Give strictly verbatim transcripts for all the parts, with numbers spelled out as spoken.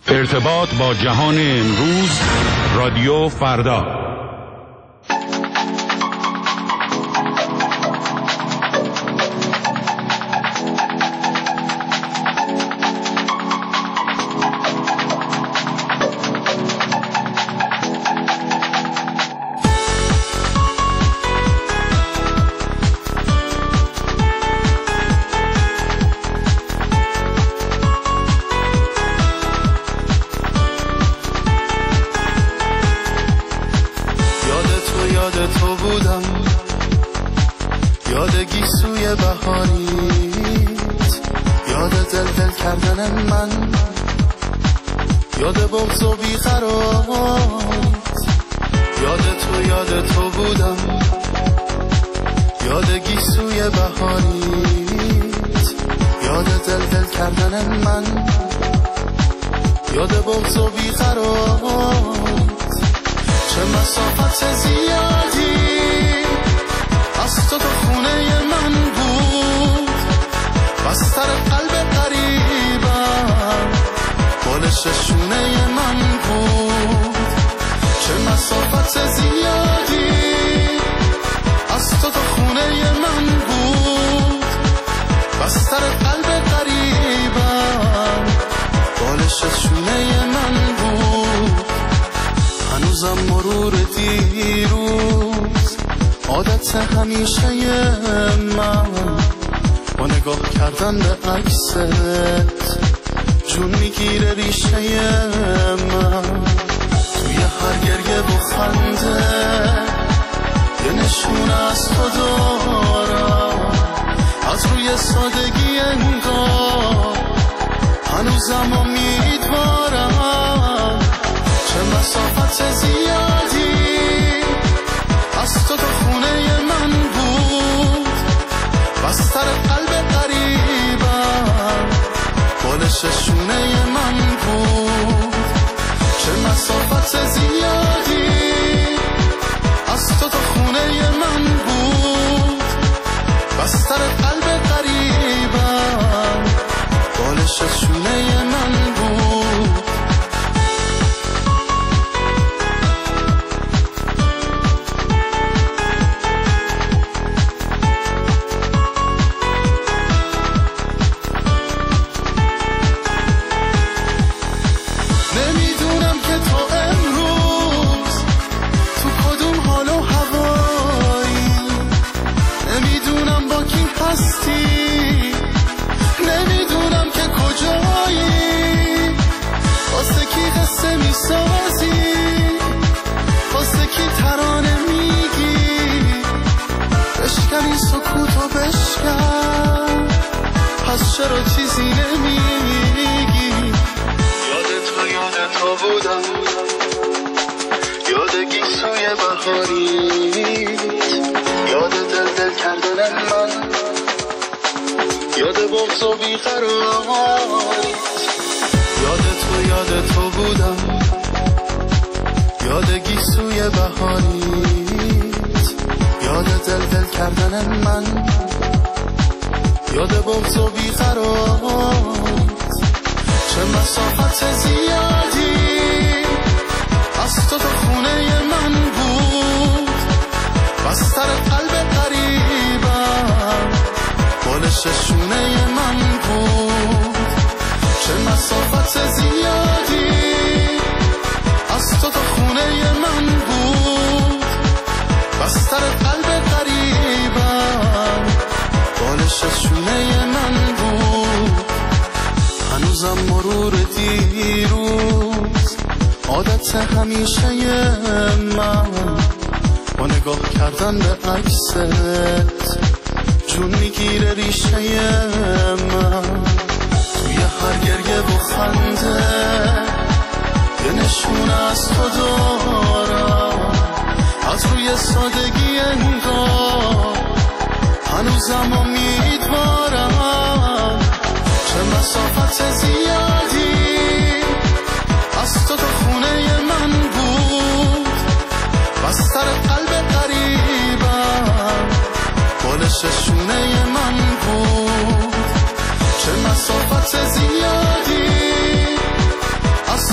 ارتباط با جهان امروز، رادیو فردا. شونه من بود، چه مسافت زیادی از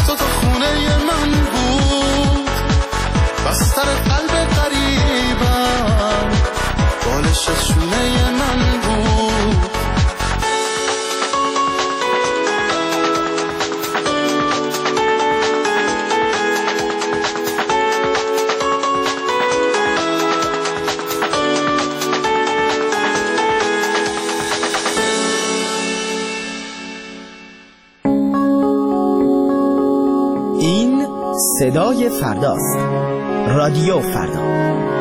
صدای فرداست. رادیو فردا.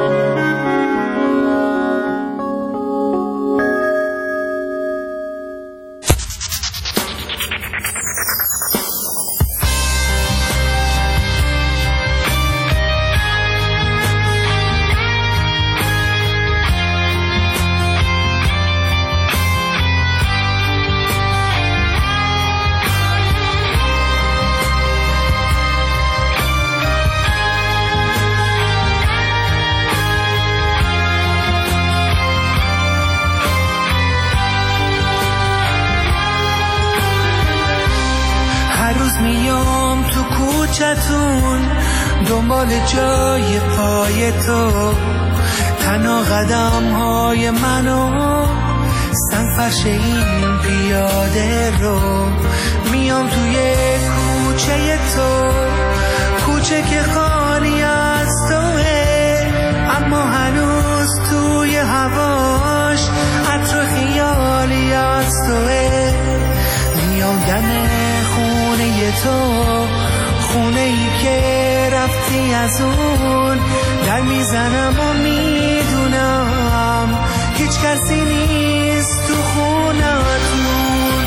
میام تو کوچتون دنبال جای پای تو، تنها قدم های منو سنفرش این پیاده رو. میام توی کوچه تو، کوچه که خالی از توه، اما هنوز توی هواش عطر خیالی از توه. میام دم خونه تو، خونه ای که رفتی از اون، در میزنم و میدونم هیچ کسی نیست تو خونتون.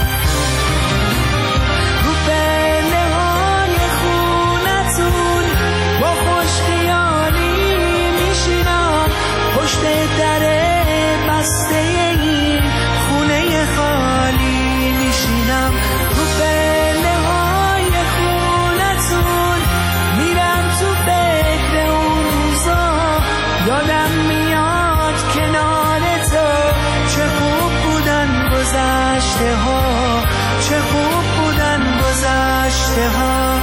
رو پله های خونتون با خوش خیالی میشینم، پشت در بسته این خونه خالی میشینم. رو پله های خونتون میرم تو فکر اون روزا، یادم میاد کنار تو چه خوب بودن گذشته ها، چه خوب بودن گذشته ها.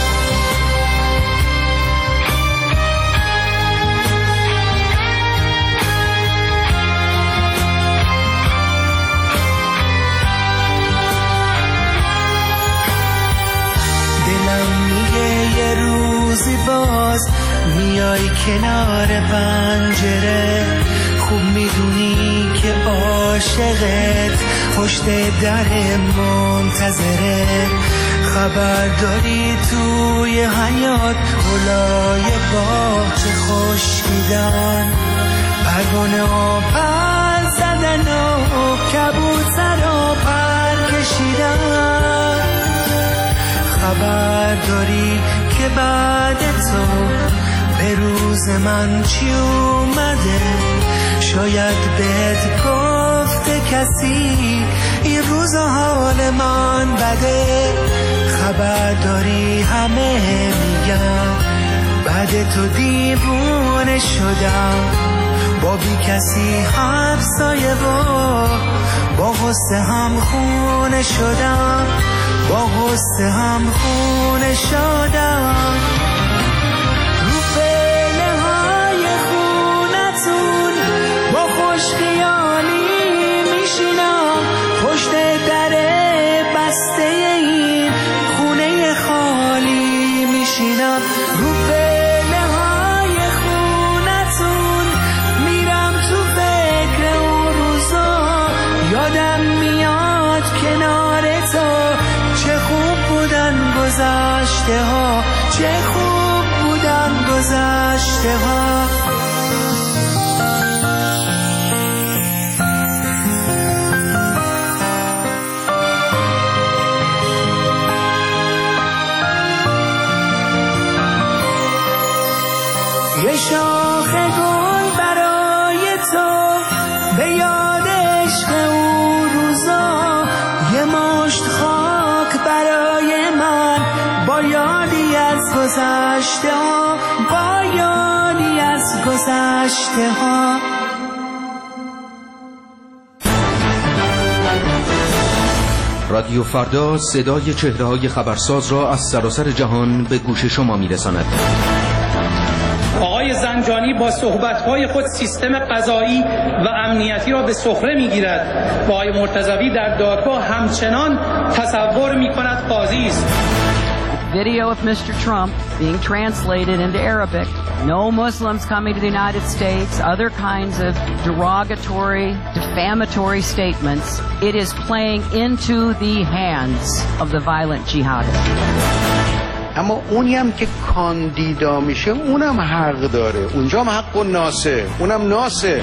یه روزی باز میای کنار پنجره، خوب میدونی که عاشقت پشت در منتظره. خبر داری توی حیاط گلای باغچه خشکیدن، پروانه ها پر زدن و کبوتر ها پر کشیدن. خبر داری که بعد تو به روز من چی اومده، شاید بهت گفته کسی این روز حال من بده. خبر داری همه میگن بعد تو دیوونه شدم، با بی کسی همسایه و با غصه هم خونه شدم، با غصه هم خونه شدم. رو پله های خونتون با خوش خیالی میشینم، پشت در بسته این خونه خالی میشینم. رو پله های خونتون میرم تو فکر اون روزا، یادم میاد کنار تو چه خوب بودن گذشته ها، چه خوب بودن گذشته ها. یه شاخ گل برای تو به یاد عشق اون روزا، یه مشت خاک برای من با یادی از گذشته ها، با یادی از گذشته ها. رادیو فردا صدای چهره‌های خبرساز را از سراسر جهان به گوش شما می‌رساند. آقای زنجانی با صحبت‌های خود سیستم قضایی و امنیتی را به سخره می‌گیرد و آقای مرتضوی در دادگاه همچنان تصور می‌کند قاضی است. Video of Mister Trump being translated into Arabic. No Muslims coming to the United States, other kinds of derogatory, defamatory statements. It is playing into the hands of the violent jihadists. اما اونی هم که کاندیدا میشه اونم حق داره، اونجا هم حق و ناسه، اونم ناسه.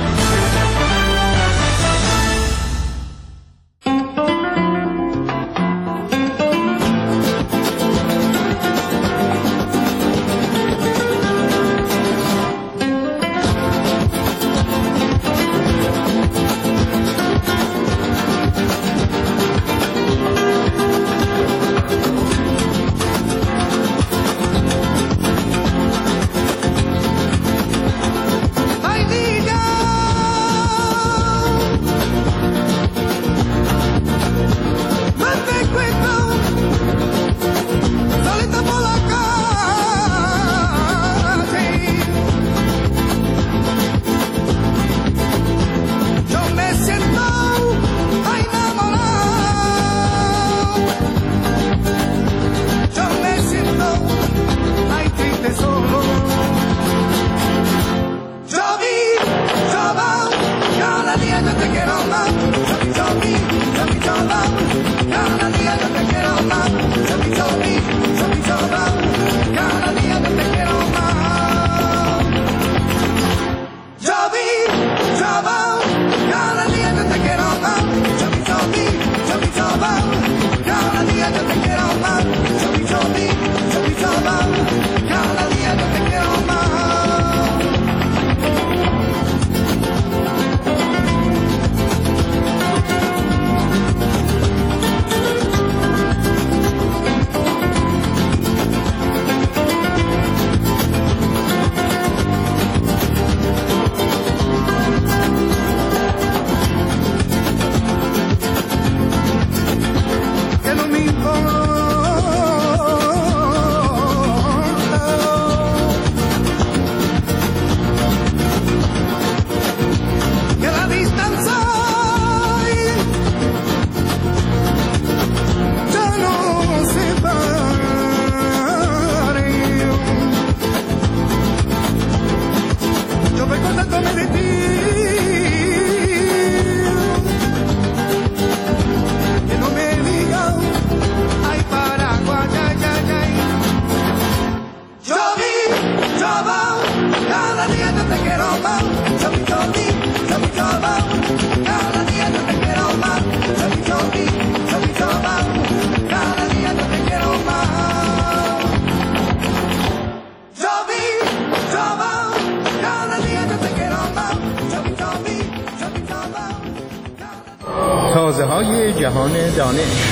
تازه‌های جهان دانش.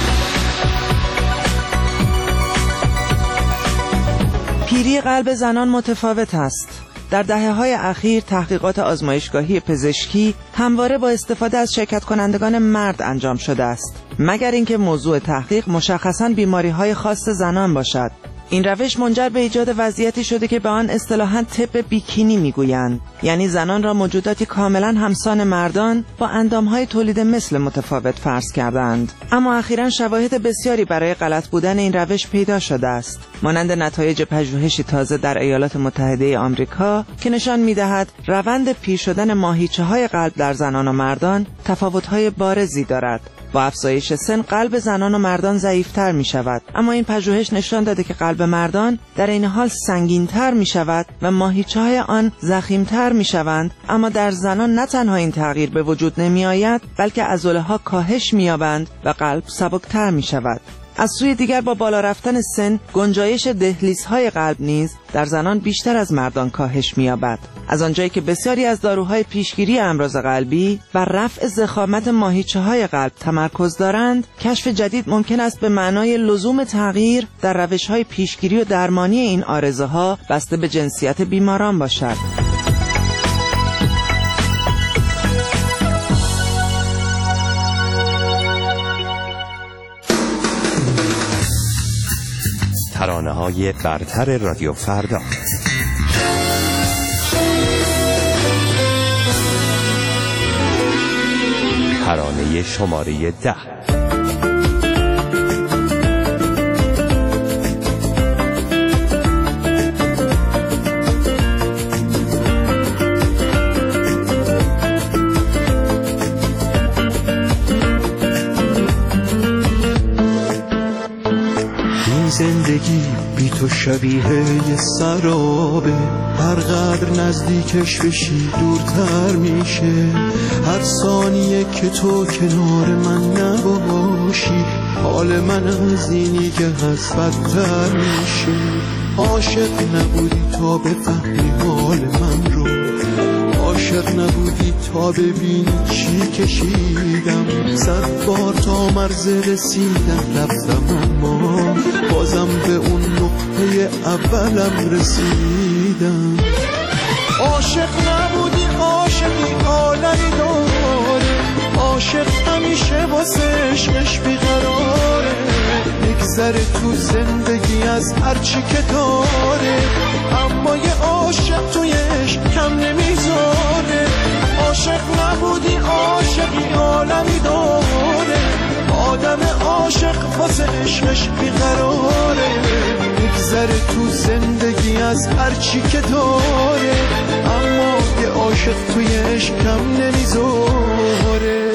پیری قلب زنان متفاوت است. در دهه‌های اخیر تحقیقات آزمایشگاهی پزشکی همواره با استفاده از شرکت کنندگان مرد انجام شده است، مگر اینکه موضوع تحقیق مشخصاً بیماری‌های خاص زنان باشد. این روش منجر به ایجاد وضعیتی شده که به آن اصطلاحاً طب بیکینی میگویند، یعنی زنان را موجوداتی کاملاً همسان مردان با اندامهای تولید مثل متفاوت فرض کردند. اما اخیراً شواهد بسیاری برای غلط بودن این روش پیدا شده است، مانند نتایج پژوهشی تازه در ایالات متحده آمریکا که نشان می‌دهد روند پیر شدن ماهیچه‌های قلب در زنان و مردان تفاوت‌های بارزی دارد. با افزایش سن قلب زنان و مردان ضعیف‌تر می‌شود، اما این پژوهش نشان داده که قلب مردان در این حال سنگین‌تر می‌شود و ماهیچه‌های آن ضخیم‌تر می‌شوند. اما در زنان نه تنها این تغییر به وجود نمی‌آید، بلکه عضله‌ها کاهش می‌یابند و قلب سبکتر می‌شود. از سوی دیگر با بالا رفتن سن گنجایش دهلیزهای قلب نیز در زنان بیشتر از مردان کاهش می‌یابد. از آنجایی که بسیاری از داروهای پیشگیری امراض قلبی و رفع ضخامت ماهیچه‌های قلب تمرکز دارند، کشف جدید ممکن است به معنای لزوم تغییر در روش‌های پیشگیری و درمانی این عارضه‌ها بسته به جنسیت بیماران باشد. ترانه‌های برتر رادیو فردا. ترانه شماره ده. زندگی بی تو شبیه یه سرابه، هر قدر نزدیکش بشی دورتر میشه، هر ثانیه که تو کنار من نباشی حال من از اینی که هست بدتر میشه. عاشق نبودی تا بفهمی حال من رو، عاشق نبودی تا ببینی چی کشیدم، صد بار تا مرز رسیدم رفتم اما بازم به اون نقطه اولم رسیدم. عاشق نبودی عاشقی عالمی داره، عاشق همیشه واسه عشقش بیقراره، میگذره تو زندگی از هرچی که داره، اما یه عاشق توی عشق کم نمیذاره. عاشق نبودی عاشقی عالمی داره، آدم عاشق واسه عشقش بیقراره، میگذره تو زندگی از هرچی که داره، اما یه عاشق توی عشق کم نمیذاره.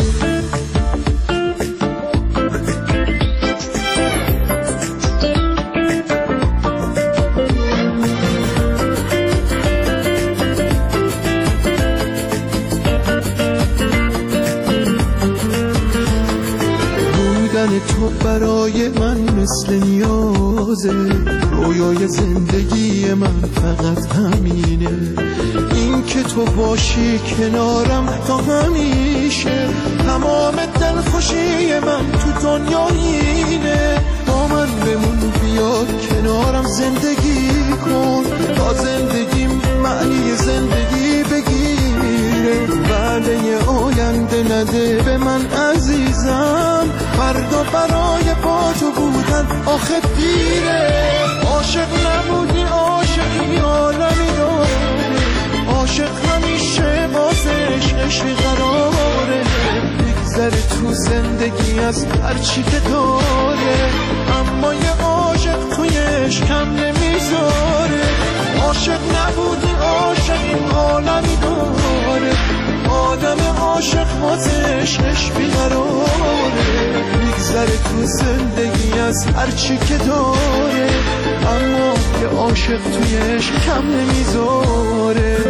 تو برای من مثل نیازه، رویای زندگی من فقط همینه، این که تو باشی کنارم تا همیشه، تمام دلخوشی من تو دنیا اینه، با من بمون بیا کنارم زندگی کن، تا زندگیم معنی زندگی بگیره، وعده آینده نده به من عزیزم، فردا برای با تو بودن آخه دیره. عاشق نبودی عاشقی عالمی داره، عاشق همیشه واسه عشقش بیقراره، میگذره تو زندگی از هرچی که داره، اما یه عاشق توی عشق کم نمیذاره. عاشق نبودی عاشقی عالمی داره، آدم عاشق واسه عشقش بیقراره، میگذره تو زندگی از هرچی که داره، اما یه عاشق توی عشق کم نمیذاره.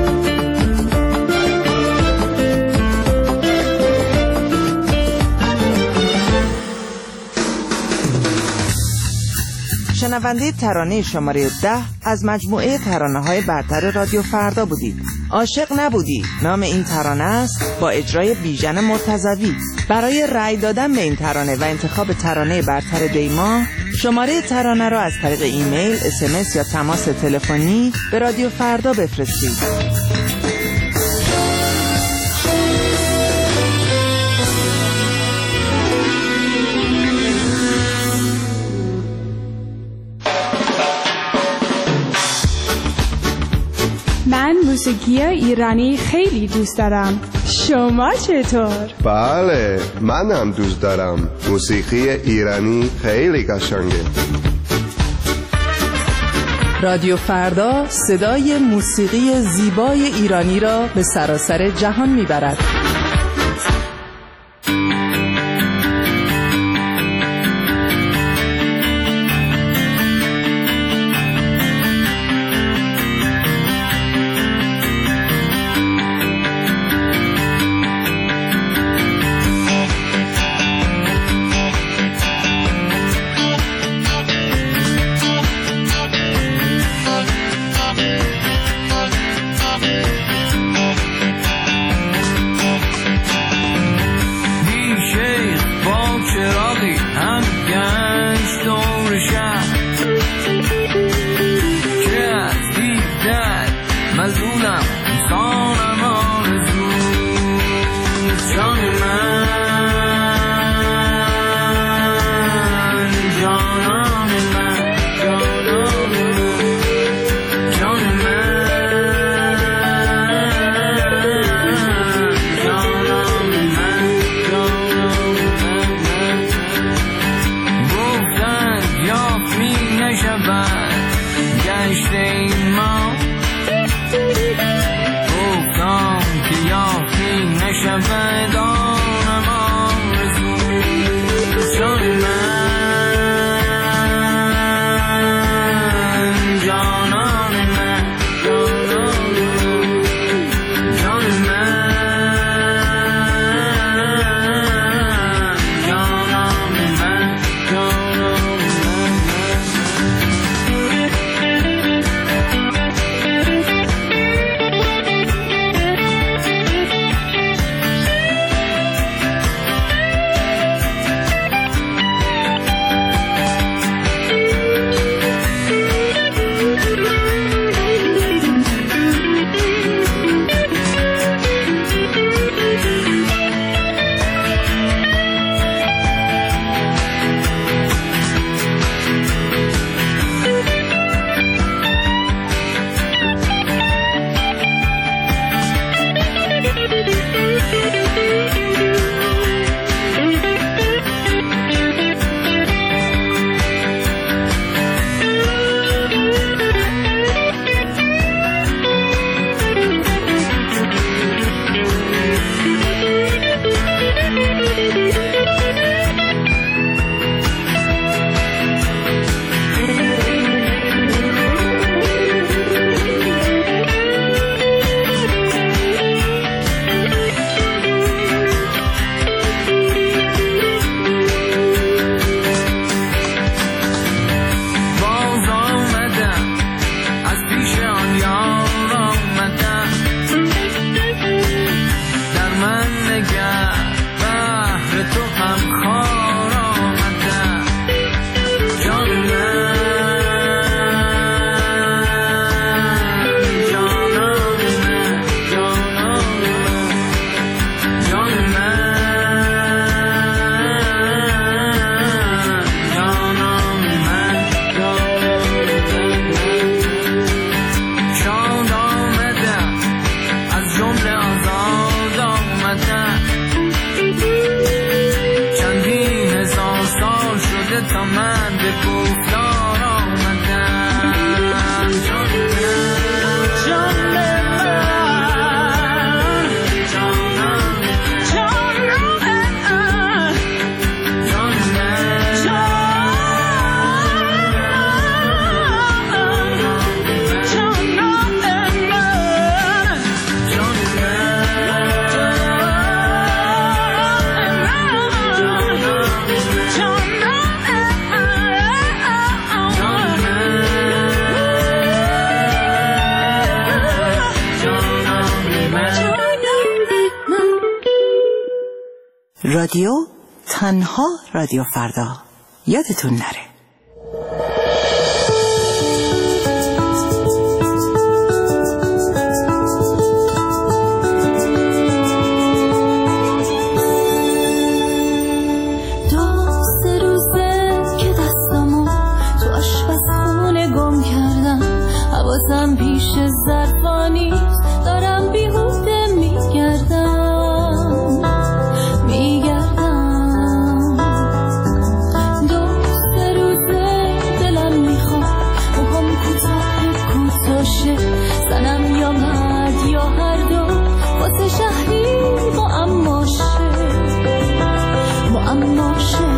شنونده ترانه شماره ده از مجموعه ترانه‌های برتر رادیو فردا بودید. عاشق نبودی نام این ترانه است، با اجرای بیژن مرتضوی. برای رأی دادن به این ترانه و انتخاب ترانه برتر دیما، شماره ترانه را از طریق ایمیل، اس ام اس یا تماس تلفنی به رادیو فردا بفرستید. من موسیقی ایرانی خیلی دوست دارم. شما چطور؟ بله، منم دوست دارم. موسیقی ایرانی خیلی قشنگه. رادیو فردا صدای موسیقی زیبای ایرانی را به سراسر جهان میبرد. من به گفتار آمدن جان رادیو تنها رادیو فردا، یادتون نره. حواسم پیش ظرفانی دارم بیهوده میگردم میگردم دو سه روزه دلم میخواد موهام کوتاه کوتاشه زنم یا مرد یا هر دو واسه شهری با اماشه با اماشه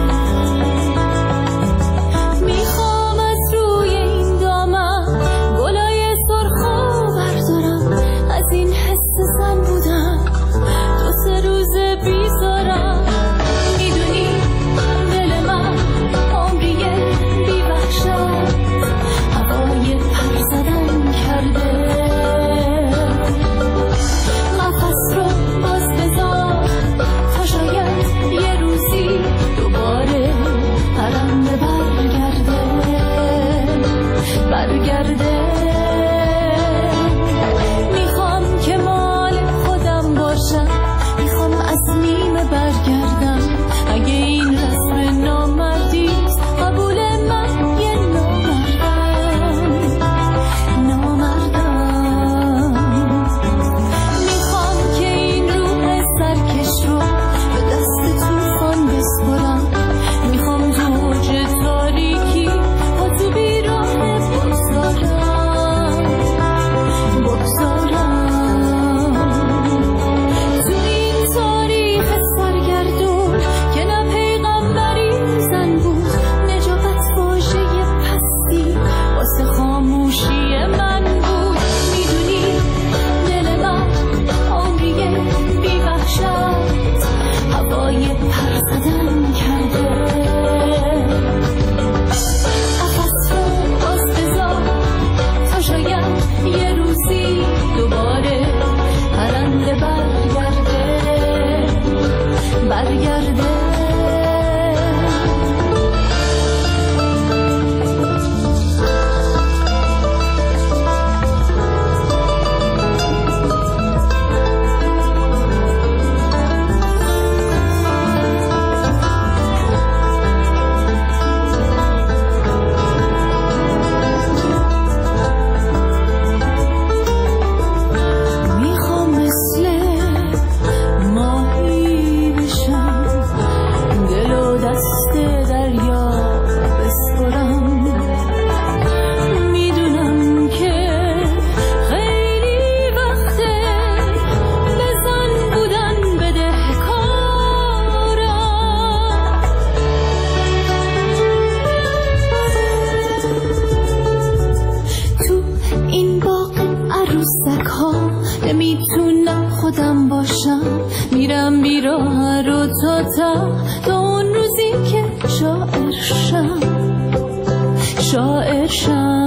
نمیتونم خودم باشم میرم بیراه رو تا تا تا اون روزی که شاعر شم شاعر شم